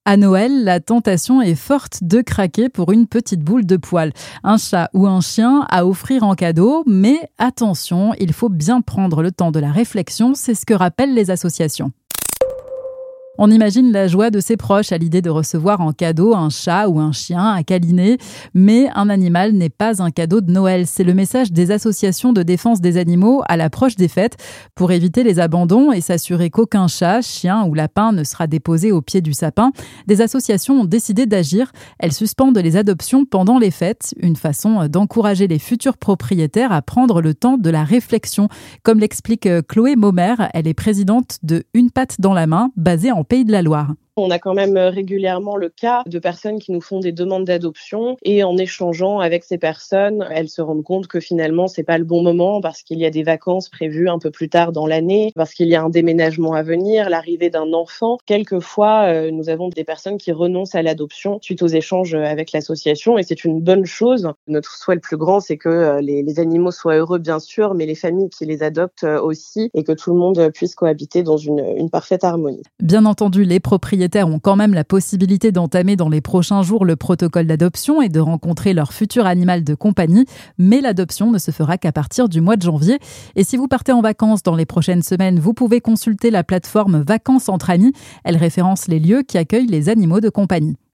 À Noël, la tentation est forte de craquer pour une petite boule de poil, un chat ou un chien à offrir en cadeau. Mais attention, il faut bien prendre le temps de la réflexion, c'est ce que rappellent les associations. On imagine la joie de ses proches à l'idée de recevoir en cadeau un chat ou un chien à câliner. Mais un animal n'est pas un cadeau de Noël. C'est le message des associations de défense des animaux à l'approche des fêtes. Pour éviter les abandons et s'assurer qu'aucun chat, chien ou lapin ne sera déposé au pied du sapin, des associations ont décidé d'agir. Elles suspendent les adoptions pendant les fêtes, une façon d'encourager les futurs propriétaires à prendre le temps de la réflexion. Comme l'explique Chloé Maumer, elle est présidente de Une patte dans la main, basée en Pays de la Loire. On a quand même régulièrement le cas de personnes qui nous font des demandes d'adoption et en échangeant avec ces personnes, elles se rendent compte que finalement c'est pas le bon moment parce qu'il y a des vacances prévues un peu plus tard dans l'année, parce qu'il y a un déménagement à venir, l'arrivée d'un enfant. Quelquefois, nous avons des personnes qui renoncent à l'adoption suite aux échanges avec l'association et c'est une bonne chose. Notre souhait le plus grand, c'est que les animaux soient heureux bien sûr, mais les familles qui les adoptent aussi et que tout le monde puisse cohabiter dans une parfaite harmonie. Bien entendu, les propriétaires ont quand même la possibilité d'entamer dans les prochains jours le protocole d'adoption et de rencontrer leur futur animal de compagnie, mais l'adoption ne se fera qu'à partir du mois de janvier. Et si vous partez en vacances dans les prochaines semaines, vous pouvez consulter la plateforme Vacances entre amis. Elle référence les lieux qui accueillent les animaux de compagnie.